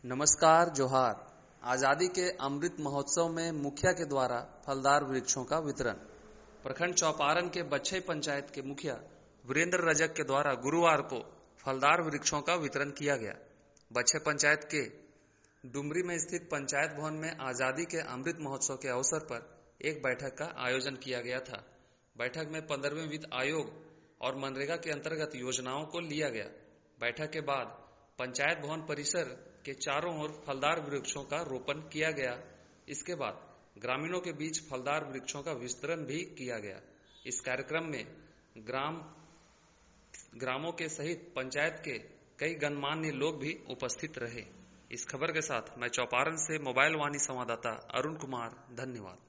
नमस्कार जोहार। आजादी के अमृत महोत्सव में मुखिया के द्वारा फलदार वृक्षों का वितरण। प्रखंड चौपारण के बच्छई पंचायत के मुखिया वीरेंद्र रजक के द्वारा गुरुवार को फलदार वृक्षों का वितरण किया गया। बच्छई पंचायत के डुमरी में स्थित पंचायत भवन में आजादी के अमृत महोत्सव के अवसर पर एक बैठक का आयोजन किया गया था। बैठक में 15वें वित्त आयोग और मनरेगा के अंतर्गत योजनाओं को लिया गया। बैठक के बाद पंचायत भवन परिसर के चारों ओर फलदार वृक्षों का रोपण किया गया। इसके बाद ग्रामीणों के बीच फलदार वृक्षों का वितरण भी किया गया। इस कार्यक्रम में ग्रामों के सहित पंचायत के कई गणमान्य लोग भी उपस्थित रहे। इस खबर के साथ मैं चौपारण से मोबाइल वाणी संवाददाता अरुण कुमार, धन्यवाद।